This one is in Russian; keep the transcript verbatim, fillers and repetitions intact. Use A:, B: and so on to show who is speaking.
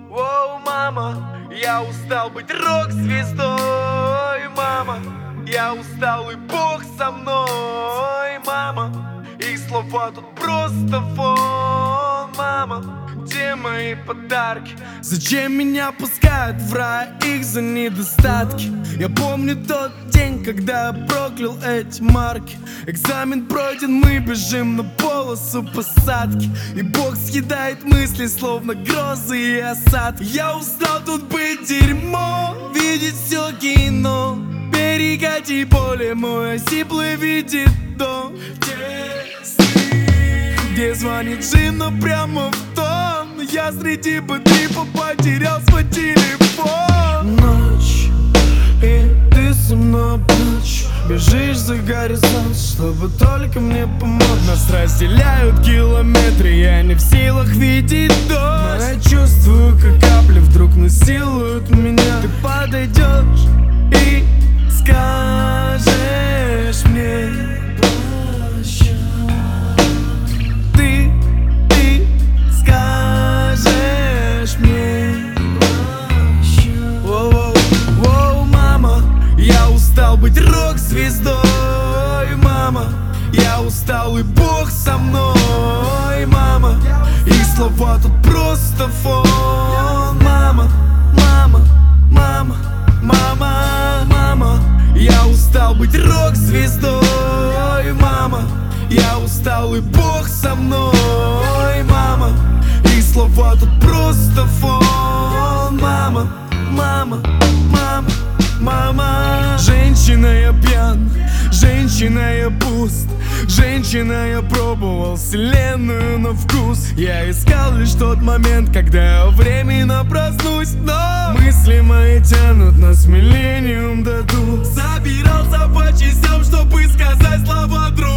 A: Оу, мама, я устал быть рок-звездой, мама. Я устал, и Бог со мной, мама. Их слова тут просто фон, мама. Где мои подарки?
B: Зачем меня пускают в рай их за недостатки? Я помню тот день, когда я проклял эти марки. Экзамен пройден, мы бежим на полосу посадки, и Бог съедает мысли, словно грозы и осадки. Я устал тут быть дерьмо, видеть все кино, перекати поле, мой осиплый видит дом. Где звонит жена прямо в тон, я среди бэтрипа потерял свой телефон. Ночь, и ты со мной ночь, бежишь за горизонт, чтобы только мне помочь. Нас разделяют километры, я не в силах видеть дождь, но я чувствую, как капли вдруг насилуют меня. Ты подойдешь и скажешь мне: Ты, ты скажешь мне: Воу, воу, мама, я устал быть рок-звездой, мама. Я устал, и Бог со мной, мама. Их слова тут просто фон, мама, мама, мама, мама, мама. Я устал быть рок-звездой, мама. Я устал, и Бог со мной, мама. Их слова тут просто фон, мама, мама, мама, мама. Женщина, я пьян, женщина, я пуст, женщина, я пробовал вселенную на вкус. Я искал лишь тот момент, когда я временно проснусь, но мысли мои тянут нас миллениум до дух. Собирался по частям, чтобы сказать слова друг.